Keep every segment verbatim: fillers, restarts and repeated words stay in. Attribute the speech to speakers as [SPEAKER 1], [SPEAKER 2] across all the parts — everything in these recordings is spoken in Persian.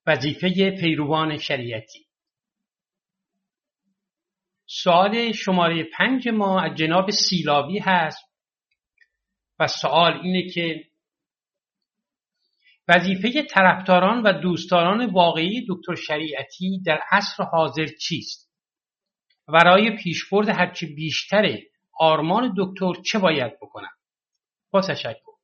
[SPEAKER 1] وظیفه پیروان شریعتی. سوال شماره پنج ما از جناب سیلاوی هست و سوال اینه که وظیفه طرفداران و دوستداران واقعی دکتر شریعتی در عصر حاضر چیست؟ برای پیشبرد هرچه بیشتر آرمان دکتر چه باید بکنم؟ با تشکر.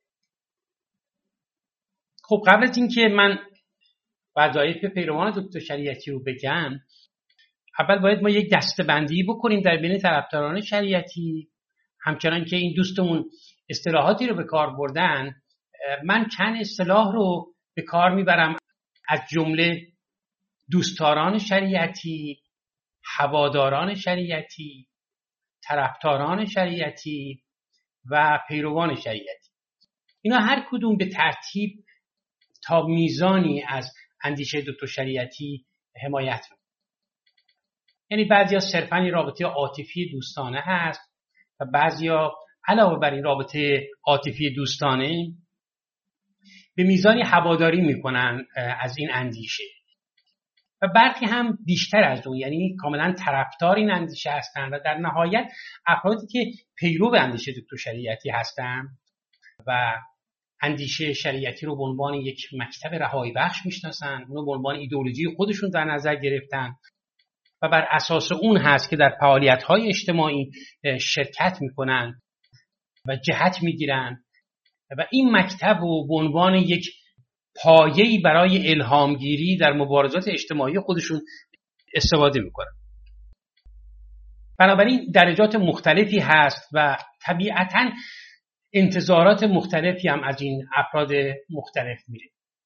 [SPEAKER 1] خب قبل از اینکه من وظایف پیروان دکتر شریعتی رو بگم، اول باید ما یک دسته‌بندی بکنیم در بین طرفداران شریعتی. همچنان که این دوستمون اصطلاحاتی رو به کار بردن، من چند اصطلاح رو به کار میبرم، از جمله دوستداران شریعتی، هواداران شریعتی، طرفداران شریعتی و پیروان شریعتی. اینا هر کدوم به ترتیب تا میزانی از اندیشه دکتر شریعتی حمایت میکنن. یعنی بعضیا صرفاً رابطه عاطفی دوستانه هست و بعضیا علاوه بر این رابطه عاطفی دوستانه به میزانی هواداری میکنن از این اندیشه و برخی هم بیشتر از اون، یعنی کاملا طرفدار این اندیشه هستن و در نهایت افرادی که پیرو اندیشه دکتر شریعتی هستن و اندیشه شریعتی رو به عنوان یک مکتب رهایی بخش میشناسن، اون رو به عنوان ایدئولوژی خودشون در نظر گرفتن و بر اساس اون هست که در فعالیت‌های اجتماعی شرکت میکنن و جهت میگیرن و این مکتب رو به عنوان یک پایه‌ای برای الهامگیری در مبارزات اجتماعی خودشون استفاده میکنن. بنابراین درجات مختلفی هست و طبیعتاً انتظارات مختلفی هم از این افراد مختلف میره.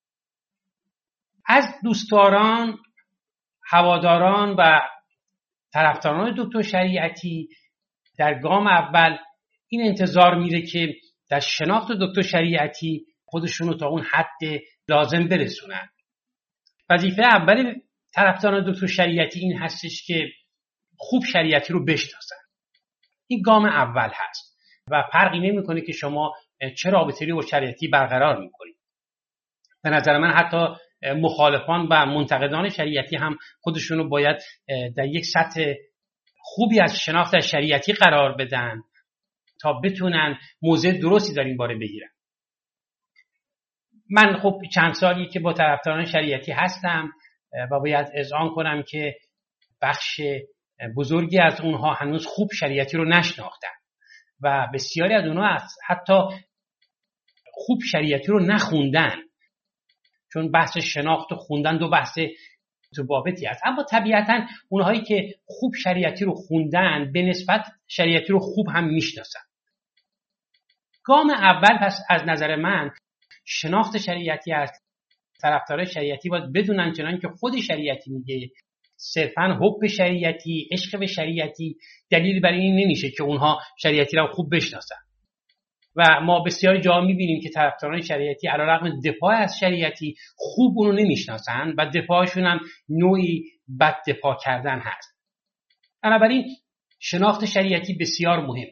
[SPEAKER 1] از دوستداران، هواداران و طرفداران دکتر شریعتی در گام اول این انتظار میره که در شناخت دکتر شریعتی خودشون رو تا اون حد لازم برسونن. وظیفه اول طرفداران دکتر شریعتی این هستش که خوب شریعتی رو بشناسن. این گام اول هست و فرقی نمیکنه که شما چه رابطه‌ای با شریعتی برقرار میکنید. به نظر من حتی مخالفان و منتقدان شریعتی هم خودشون رو باید در یک سطح خوبی از شناخت از شریعتی قرار بدن تا بتونن موضع درستی در این باره بگیرن. من خب چند سالی که با طرفداران شریعتی هستم و باید اذعان کنم که بخش بزرگی از اونها هنوز خوب شریعتی رو نشناختن و بسیاری از اونها حتی خوب شریعتی رو نخوندن، چون بحث شناخت و خوندن دو بحث متفاوتی است. اما طبیعتاً اونهایی که خوب شریعتی رو خوندن به نسبت شریعتی رو خوب هم میشناسن. گام اول پس از نظر من شناخت شریعتی است. طرفداران شریعتی باید بدونن چنان که خود شریعتی میگه صرفاً حب شریعتی، عشق به شریعتی دلیل بر این نمیشه که اونها شریعتی رو خوب بشناسن. و ما بسیاری جا میبینیم که طرفداران شریعتی علیرغم دفاع از شریعتی خوب اونو نمیشناسن و دفاعشون هم نوعی بد دفاع کردن هست. بنابراین شناخت شریعتی بسیار مهم.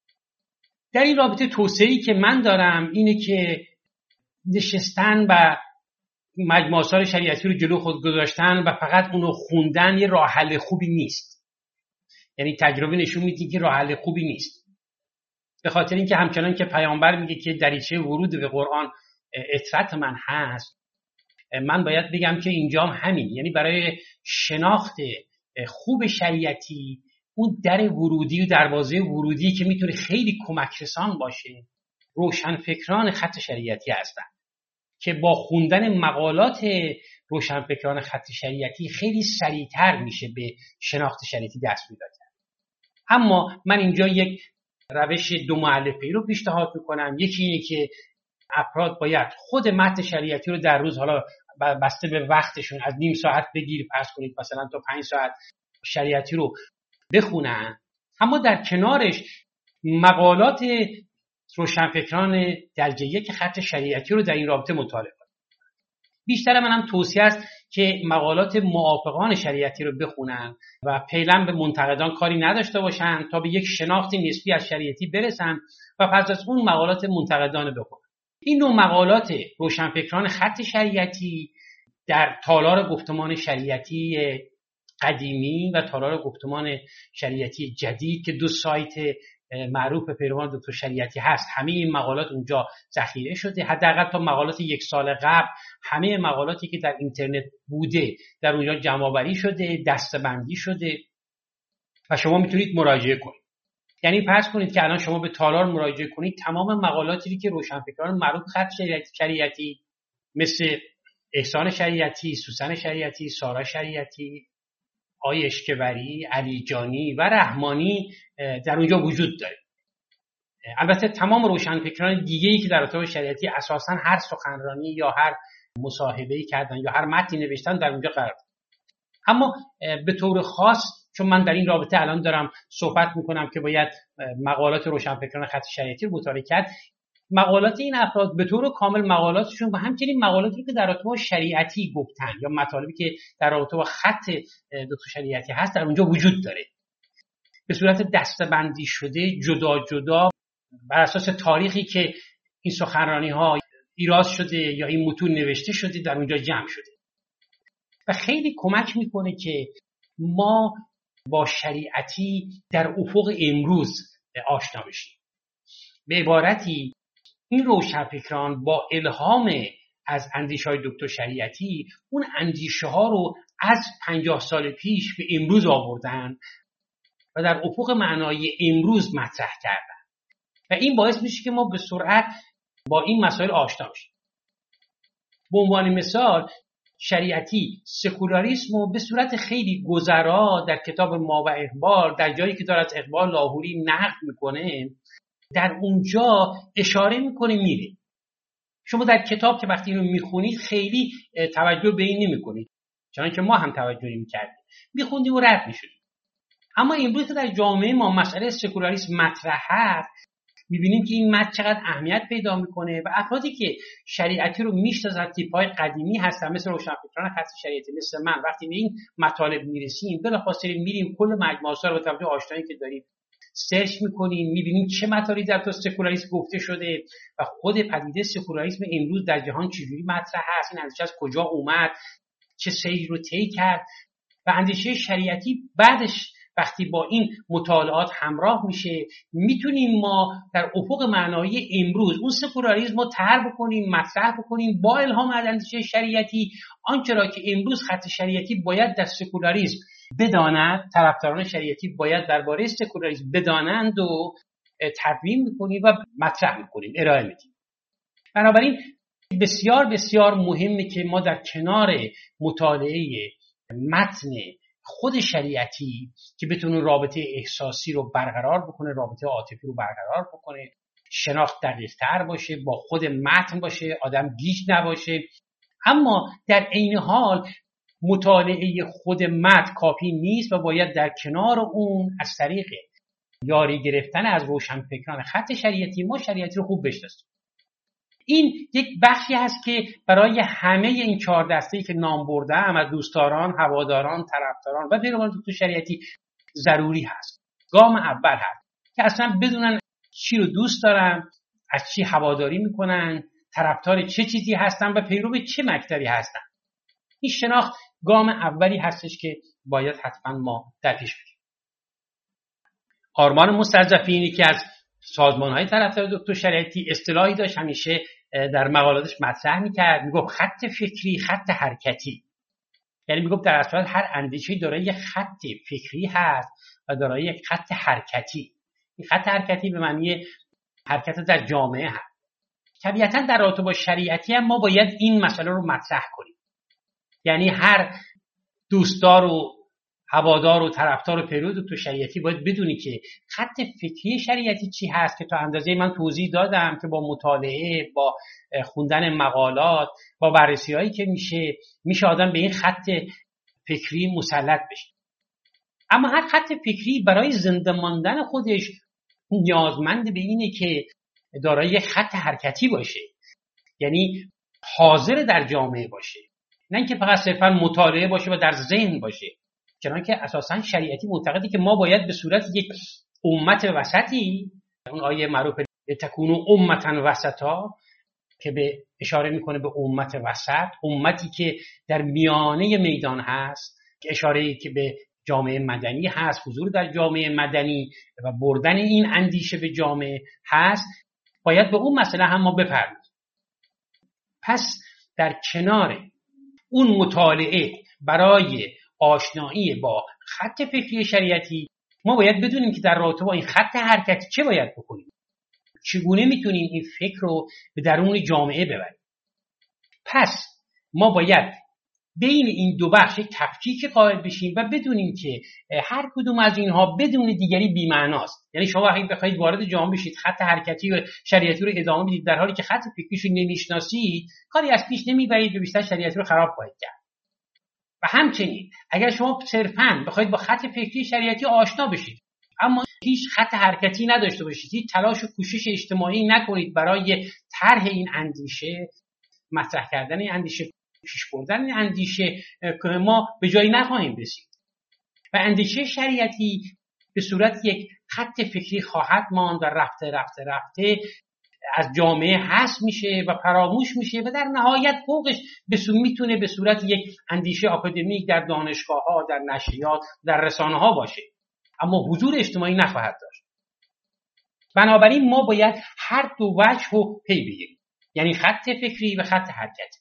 [SPEAKER 1] در این رابطه توصیه‌ای که من دارم اینه که نشستن و مجموعه آثار شریعتی رو جلو خود گذاشتن و فقط اونو خوندن یه راه حل خوبی نیست. یعنی تجربه نشون میده که راه حل خوبی نیست. به خاطر اینکه همچنان که پیامبر میگه که دریچه ورود به قرآن اطرت من هست، من باید بگم که اینجا هم همین، یعنی برای شناخت خوب شریعتی اون در ورودی و دروازه ورودی که میتونه خیلی کمک رسان باشه روشنفکران خط شریعتی هستن که با خوندن مقالات روشنفکران خط شریعتی خیلی سریعتر میشه به شناخت شریعتی دست پیدا کرد. اما من اینجا یک روش دو مؤلفه‌ای رو پیشنهاد میکنم. یکی اینه که افراد باید خود متن شریعتی رو در روز، حالا بسته به وقتشون، از نیم ساعت بگیر فرض کنید مثلا تا پنج ساعت شریعتی رو بخونن، اما در کنارش مقالات روشنفکران درجه یک خط شریعتی رو در این رابطه مطالعه کنن. بیشتر من هم توصیه است که مقالات موافقان شریعتی رو بخونن و فعلا به منتقدان کاری نداشته باشن تا به یک شناخت نسبی از شریعتی برسن و پس از اون مقالات منتقدان بخونن. این نوع مقالات روشنفکران خط شریعتی در تالار گفتمان شریعتی قدیمی و تالار گفتمان شریعتی جدید که دو سایت معروف پیروان دکتر شریعتی هست، همه این مقالات اونجا ذخیره شده. حداقل تا مقالات یک سال قبل همه مقالاتی که در اینترنت بوده در اونجا جمع‌آوری شده، دسته‌بندی شده و شما میتونید مراجعه کنید. یعنی فرض کنید که الان شما به تالار مراجعه کنید، تمام مقالاتی که روشنفکران معروف خط شریعتی, شریعتی مثل احسان شریعتی، سوسن شریعتی، سارا شریعتی، آقای اشکبری، علی جانی و رحمانی در اونجا وجود داره. البته تمام روشنفکران دیگه‌ای که در رابطه با شریعتی اساساً هر سخنرانی یا هر مصاحبه‌ای کردن یا هر متنی نوشتن در اونجا قرار داره. اما به طور خاص چون من در این رابطه الان دارم صحبت میکنم که باید مقالات روشنفکران خط شریعتی رو مطالعه کرد، مقالات این افراد به طور کامل مقالاتشون و همچنین مقالاتی که در رابطه با شریعتی گفتن یا مطالبی که در رابطه با خط دکتر شریعتی هست در اونجا وجود داره، به صورت دسته‌بندی شده جدا جدا بر اساس تاریخی که این سخنرانی ها ایراد شده یا این متون نوشته شده در اونجا جمع شده و خیلی کمک میکنه که ما با شریعتی در افق امروز آشنا بشیم. به عبارتی این روشنفکران با الهام از اندیشه های دکتر شریعتی اون اندیشه ها رو از پنجاه سال پیش به امروز آوردن و در افق معنای امروز مطرح کردن و این باعث میشه که ما به سرعت با این مسائل آشنا بشیم. به عنوان مثال شریعتی سکولاریسم رو به صورت خیلی گذرا در کتاب ما و اقبال در جایی که داره از اقبال لاهوری نقد میکنه در اونجا اشاره میکنه میره. شما در کتاب که وقتی اینو میخونید خیلی توجه به این نمیکنید، چون که ما هم توجه نمیکردیم، میخوندیم و رد میشدیم. اما امروز که در جامعه ما مسئله سکولاریسم مطرح هست میبینیم که این متن چقدر اهمیت پیدا میکنه و افرادی که شریعتی رو میشناسن، تیپ‌های قدیمی هستن مثل روشنفکران خط شریعتی مثل من، وقتی به این مطالب میرسیم بلافاصله میریم کل مجموعه‌ها رو با توجه آشنایی که داریم سرچ میکنیم، میبینیم چه مطالبی در تو سکولاریسم گفته شده و خود پدیده سکولاریسم امروز در جهان چجوری مطرح هست، این اندیشه از کجا اومد، چه سیری رو طی کرد و اندیشه شریعتی بعدش وقتی با این مطالعات همراه میشه میتونیم ما در افق معنایی امروز اون سکولاریسم رو طرح بکنیم، مطرح بکنیم با الهام از اندیشه شریعتی آنچه را که امروز خط شریعتی باید در سکولاریسم بداند، طرفداران شریعتی باید درباره سکولاریسم بدانند و تدوین میکنیم و مطرح میکنیم، ارائه میدیم. بنابراین بسیار بسیار مهمه که ما در کنار مطالعه متن خود شریعتی که بتونه رابطه احساسی رو برقرار بکنه، رابطه عاطفی رو برقرار بکنه، شناخت دقیق‌تر باشه، با خود متن باشه، آدم گیج نباشه، اما در عین حال مطالعه خود متن کافی نیست و باید در کنار اون از طریق یاری گرفتن از روشنفکران خط شریعتی ما شریعتی رو خوب بشناسیم. این یک بخشی هست که برای همه این چهار دسته‌ای که نام بردم از دوستداران، هواداران، طرفداران و پیروان دکتر شریعتی ضروری هست. گام اول هست که اصلا بدونن چی رو دوست دارن، از چی هواداری میکنن، طرفدار چه چیزی هستن و پیرو چه مکتبی هستن. این شناخت گام اولی هستش که باید حتما ما در پیش بگیریم. آرمان مستضعفینی که از سازمان‌های طرفدار دکتر شریعتی اصطلاحی داشت همیشه در مقالاتش مطرح می‌کرد، میگفت خط فکری، خط حرکتی. یعنی میگفت در اصل هر اندیشه‌ای دارای یک خط فکری هست و دارای یک خط حرکتی. این خط حرکتی به معنی حرکت در جامعه هست. طبیعتاً در رابطه با شریعتی هم ما باید این مسئله رو مطرح کنیم. یعنی هر دوستدار و هوادار و طرفدار و پیرو دکتر شریعتی باید بدونی که خط فکری شریعتی چی هست که تا اندازه من توضیح دادم که با مطالعه، با خوندن مقالات، با بررسی‌هایی که میشه میشه آدم به این خط فکری مسلط بشه. اما هر خط فکری برای زنده ماندن خودش نیازمند به اینه که دارای یک خط حرکتی باشه، یعنی حاضر در جامعه باشه، نه اینکه فقط صرفا مطالعه باشه و در ذهن باشه. چنانکه اساساً شریعتی معتقده که ما باید به صورت یک امت وسطی، اون آیه معروف تکونو امتا وسطا، که به اشاره میکنه به امت وسط، امتی که در میانه میدان هست، که اشاره که به جامعه مدنی هست، حضور در جامعه مدنی و بردن این اندیشه به جامعه هست. باید به اون مسئله هم ما بپردازیم. پس در کنار اون مطالعه برای آشنایی با خط فکری شریعتی، ما باید بدونیم که در رابطه با این خط حرکتی چه باید بکنیم، چگونه میتونیم این فکر رو به درون جامعه ببریم. پس ما باید بین این دو بخش تفکیک قائل بشیم و بدونیم که هر کدوم از اینها بدون دیگری بی‌معناست. یعنی شما وقتی بخواید وارد جامعه بشید، خط حرکتی و شریعتی رو ادامه بدید در حالی که خط فکریش رو نمیشناسید، کاری از پیش نمیبرید و بیشتر شریعتی رو خراب خواهید کرد. و همچنین اگر شما صرفاً بخواید با خط فکری شریعتی آشنا بشید اما هیچ خط حرکتی نداشته باشید، هیچ تلاش و کوشش اجتماعی نکنید برای طرح این اندیشه، مطرح کردن این اندیشه، پیش بردن این اندیشه، که ما به جایی نخواهیم رسید. و اندیشه شریعتی به صورت یک خط فکری خواهد ماند و رفته رفته رفته از جامعه حذف میشه و فراموش میشه و در نهایت فوقش میتونه به صورت یک اندیشه آکادمیک در دانشگاه ها، در نشریات، در رسانه ها باشه، اما حضور اجتماعی نخواهد داشت. بنابراین ما باید هر دو وجه رو پی بگیریم، یعنی خط فکری و خط حرکتی.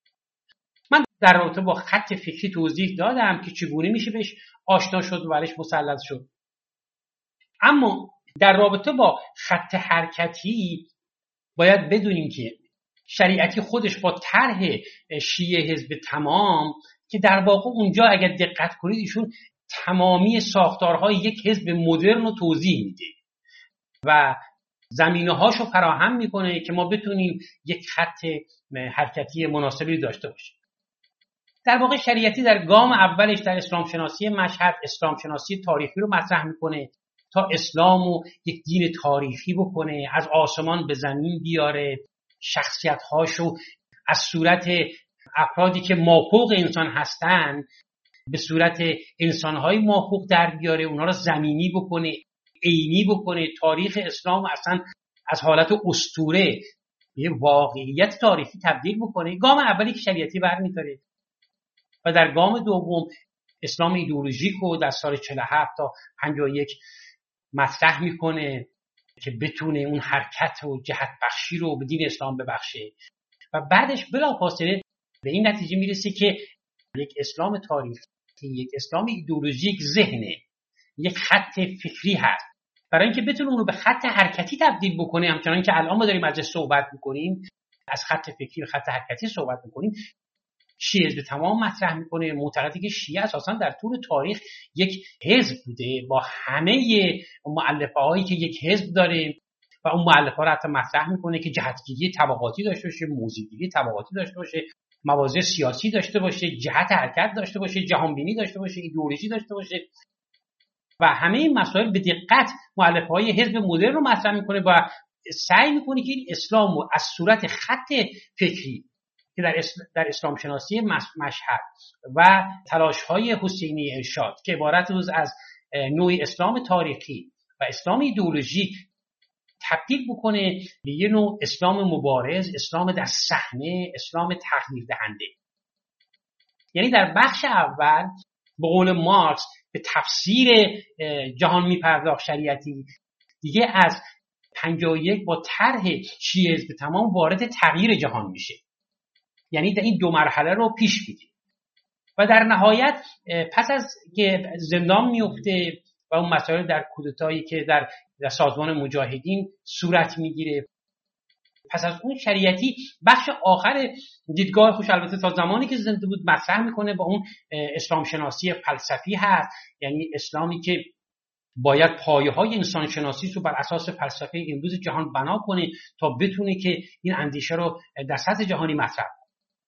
[SPEAKER 1] من در رابطه با خط فکری توضیح دادم که چگونه میشه بهش آشنا شد و برش مسلط شد. اما در رابطه با خط حرکتی باید بدونیم که شریعتی خودش با طرح شیعه حزب تمام، که در واقع اونجا اگر دقت کنید ایشون تمامی ساختارهای یک حزب مدرن رو توضیح میده و زمینه‌هاشو فراهم میکنه که ما بتونیم یک خط حرکتی مناسبی داشته باشیم. در واقع شریعتی در گام اولش در اسلام شناسی مشهد، اسلام شناسی تاریخی رو مطرح میکنه تا اسلامو یک دین تاریخی بکنه، از آسمان به زمین بیاره، شخصیت‌هاشو از صورت افرادی که مافوق انسان هستن به صورت انسان‌های مافوق در بیاره، اونا رو زمینی بکنه، عینی بکنه، تاریخ اسلام اصلا از حالت اسطوره به واقعیت تاریخی تبدیل بکنه. گام اولی که شریعتی برمی‌داره. و در گام دوم اسلام ایدئولوژیک رو در سال چهل و هفت تا پنجاه و یک مطرح میکنه که بتونه اون حرکت و جهت بخشی رو به دین اسلام ببخشه و بعدش بلافاصله به این نتیجه میرسه که یک اسلام تاریخی، یک اسلام ایدئولوژیک ذهنه، یک خط فکری هست. برای اینکه بتونه اون رو به خط حرکتی تبدیل بکنه، همچنان که الان ما داریم ازش صحبت میکنیم، از خط فکری به خط حرکتی صحبت میکنیم، شیعه حزب تمام مطرح میکنه، معتقده که شیعه اساسا در طول تاریخ یک حزب بوده با همه مؤلفه هایی که یک حزب داره و اون مؤلفه ها رو حتی مطرح میکنه که جهتگیری طبقاتی داشته باشه، موضع‌گیری طبقاتی داشته باشه، مواضع سیاسی داشته باشه، جهت حرکت داشته باشه، جهانبینی داشته باشه، ایدئولوژی داشته باشه و همه این مسائل به دقت مؤلفه های حزب مدرن رو مطرح میکنه و سعی میکنه که این اسلام رو از صورت خط فکری که در, اسل... در اسلام شناسی مشهد و تلاش‌های حسینی ارشاد که عبارت روز از نوع اسلام تاریخی و اسلام ایدئولوژیک تبدیل بکنه به یه نوع اسلام مبارز، اسلام در صحنه، اسلام تغییر دهنده. یعنی در بخش اول به قول مارکس به تفسیر جهان میپرداخت شریعتی، دیگه از پنجاه و یک با طرح شیعه حزب تمام وارد تغییر جهان میشه، یعنی در این دو مرحله رو پیش میده و در نهایت پس از که زندان میفته و اون مسائل در کودتایی که در, در سازمان مجاهدین صورت میگیره، پس از اون شریعتی بخش آخر دیدگاه خوش البته تا زمانی که زنده بود مطرح میکنه با اون اسلام شناسی فلسفی هست، یعنی اسلامی که باید پایه های انسان شناسی رو بر اساس فلسفه امروز جهان بنا کنه تا بتونه که این اندیشه رو در سطح جهانی مطرح کنه.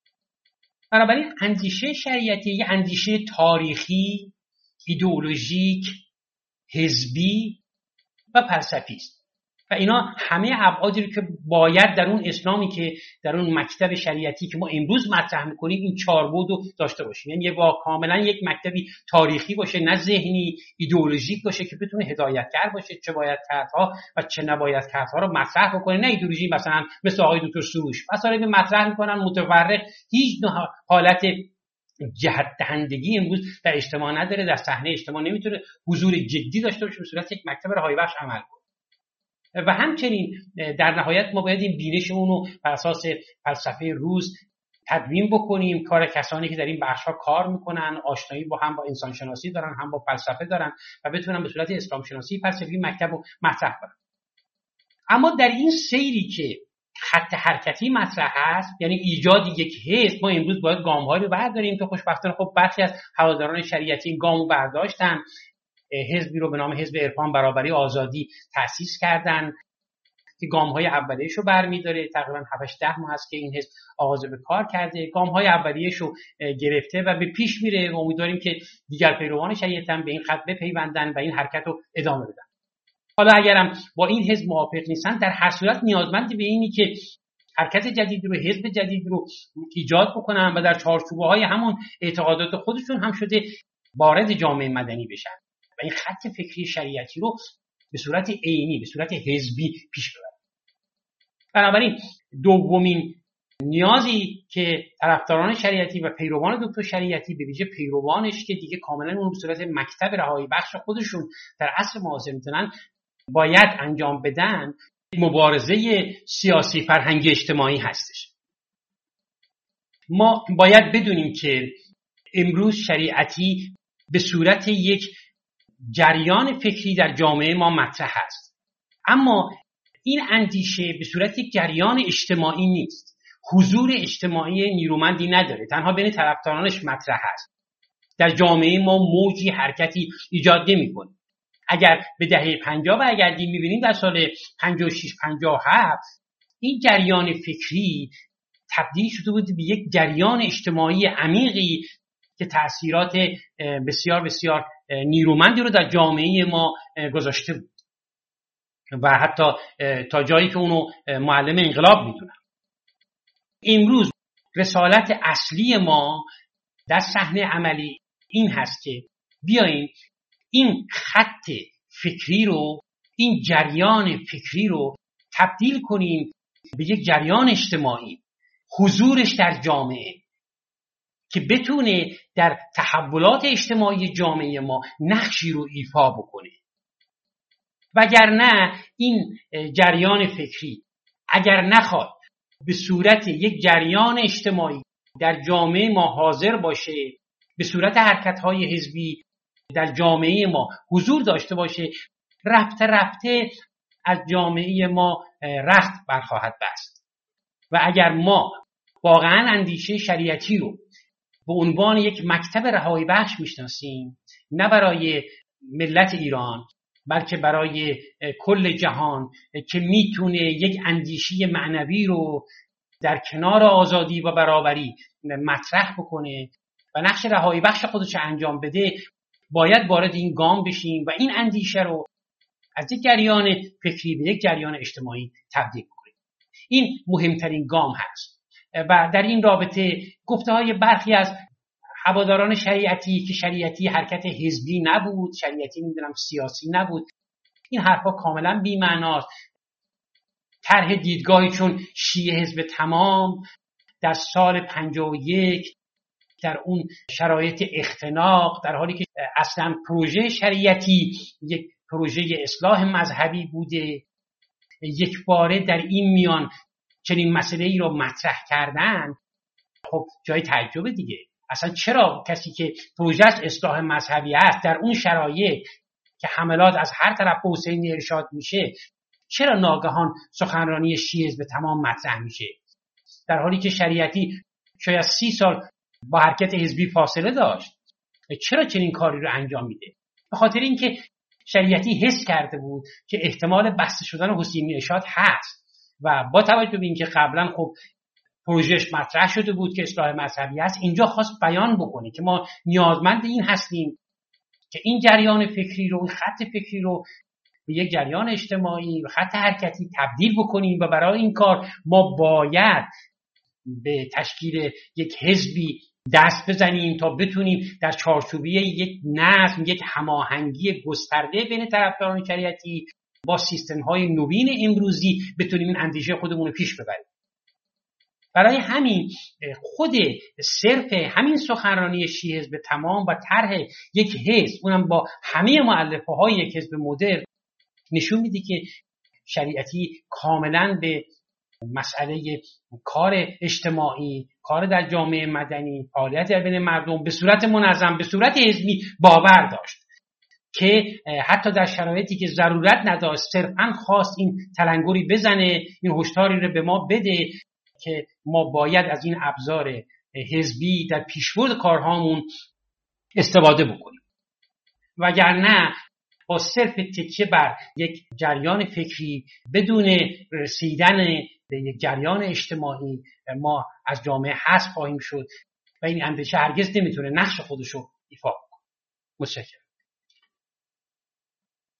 [SPEAKER 1] بنابراین اندیشه شریعتی یه اندیشه تاریخی، ایدئولوژیک، حزبی و فلسفی است و اینا همه ابعادی رو که باید در اون اسلامی که در اون مکتب شریعتی که ما امروز مطرح می‌کنیم این چهار بعد رو داشته باشیم. یعنی یه کاملا یک مکتبی تاریخی باشه، نه ذهنی ایدئولوژیک باشه که بتونه هدایتگر باشه، چه باید کردها و چه نباید کردها رو مطرح بکنه، نه ایدئولوژی مثلا مثل آقای دکتر سروش مسائل مطرح می‌کنن متفرق، هیچ حالت جهت دهندگی امروز در اجتماع نداره، در صحنه اجتماع نمیتونه حضور جدی داشته باشه به صورت یک مکتب رهایی بخش عمل کنه. و همچنین در نهایت ما باید این بینشمون رو بر اساس فلسفه روز تدوین بکنیم. کار کسانی که در این بخش‌ها کار میکنن، آشنایی با هم با انسان شناسی دارن، هم با فلسفه دارن و بتونن به صورت اسلام شناسی فلسفی مکتب رو مطرح کنن. اما در این سیری که خط حرکتی مطرح هست، یعنی ایجاد یک حزب، ما امروز باید گام‌هایی رو برداریم که خوشبختانه خب برخی از هواداران شریعتی این گامو برداشتن، حزبی رو به نام حزب عرفان برابری آزادی تأسیس کردن که گام‌های اولیه‌اش رو برمی‌داره. تقریباً هفت ده ماه است که این حزب آغاز به کار کرده، گام‌های اولیه‌اش رو گرفته و به پیش میره. امیدواریم که دیگر پیروان شریعت هم به این خط بپیوندن و این حرکت رو ادامه بدن. حالا اگرم با این حزب موافق نیستن، در هر صورت نیازمند به اینی که حرکت جدید رو، حزب جدید رو ایجاد بکنن و در چارچوب‌های همون اعتقادات خودشون هم شده وارد جامعه مدنی بشن و این خط فکری شریعتی رو به صورت عینی، به صورت حزبی پیش ببرن. بنابراین دومین نیازی که طرفداران شریعتی و پیروان دکتر شریعتی، به ویژه پیروانش که دیگه کاملا اون به صورت مکتب رهایی بخش خودشون در عصر معاصر میتونن باید انجام بدن، مبارزه سیاسی فرهنگی اجتماعی هستش. ما باید بدونیم که امروز شریعتی به صورت یک جریان فکری در جامعه ما مطرح است، اما این اندیشه به صورت یک جریان اجتماعی نیست، حضور اجتماعی نیرومندی نداره، تنها بین طرفدارانش مطرح است. در جامعه ما موجی حرکتی ایجاد نمی‌کنه. اگر به دهه پنجاه برگردیم می‌بینیم در سال پنجاه و شش پنجاه و هفت این جریان فکری تبدیل شده بود به یک جریان اجتماعی عمیقی که تأثیرات بسیار بسیار نیرومندی رو در جامعه ما گذاشته بود و حتی تا جایی که اونو معلم انقلاب میدونن. امروز رسالت اصلی ما در صحنه عملی این هست که بیاییم این خط فکری رو، این جریان فکری رو تبدیل کنیم به یک جریان اجتماعی، حضورش در جامعه که بتونه در تحولات اجتماعی جامعه ما نقشی رو ایفا بکنه. وگرنه این جریان فکری اگر نخواد به صورت یک جریان اجتماعی در جامعه ما حاضر باشه، به صورت حرکت‌های حزبی در جامعه ما حضور داشته باشه، رفته رفته از جامعه ما رخت برخواهد بست. و اگر ما واقعا اندیشه شریعتی رو به عنوان یک مکتب رهایی بخش میشناسیم، نه برای ملت ایران بلکه برای کل جهان که میتونه یک اندیشه معنوی رو در کنار آزادی و برابری مطرح بکنه و نقش رهایی بخش خودش انجام بده، باید وارد این گام بشیم و این اندیشه رو از یک جریان فکری به یک جریان اجتماعی تبدیل کنیم. این مهمترین گام هست. و در این رابطه گفته‌های برخی از هواداران شریعتی که شریعتی حرکت حزبی نبود، شریعتی نمیدونم سیاسی نبود، این حرفا کاملا بی‌معناست. طرح دیدگاهی چون شیعه حزب تمام در سال پنجاه و یک در اون شرایط اختناق، در حالی که اصلا پروژه شریعتی یک پروژه اصلاح مذهبی بوده، یک باره در این میان چنین مسئله ای رو مطرح کردن، خب جای تعجب دیگه. اصلا چرا کسی که پروژه اصلاح مذهبی است در اون شرایط که حملات از هر طرف به حسینی ارشاد میشه، چرا ناگهان سخنرانی شیعه حزب تمام مطرح میشه، در حالی که شریعتی شاید سی سال با حرکت حزبی فاصله داشت؟ چرا چنین کاری رو انجام میده؟ به خاطر اینکه شریعتی حس کرده بود که احتمال بسته شدن حسینی ارشاد هست و با توجه به اینکه قبلا خب پروژهش مطرح شده بود که اصلاح مذهبی است، اینجا خواست بیان بکنه که ما نیازمند این هستیم که این جریان فکری رو، این خط فکری رو به یک جریان اجتماعی و خط حرکتی تبدیل بکنیم و برای این کار ما باید به تشکیل یک حزبی دست بزنیم تا بتونیم در چارچوبه یک نظم، یک هماهنگی گسترده بین طرفداران شریعتی با سیستم‌های نوین امروزی بتونیم این اندیشه خودمون رو پیش ببریم. برای همین خود صرف همین سخنرانی شیعه حزب تمام و طرح یک حزب، اونم با همه مؤلفه‌های یک حزب مدرن، نشون میده که شریعتی کاملا به مسئله کار اجتماعی، کار در جامعه مدنی، فعالیت در بین مردم به صورت منظم، به صورت حزبی باور داشت که حتی در شرایطی که ضرورت نداشت صرفاً خواست این تلنگری بزنه، این هشداری رو به ما بده که ما باید از این ابزار حزبی در پیشبرد کارهامون استفاده بکنیم. وگرنه با صرف تکیه بر یک جریان فکری بدون رسیدن به یک جریان اجتماعی ما از جامعه حذف خواهیم شد و این اندیشه هرگز نمیتونه نقش خودشو ایفا کنه. متشکرم.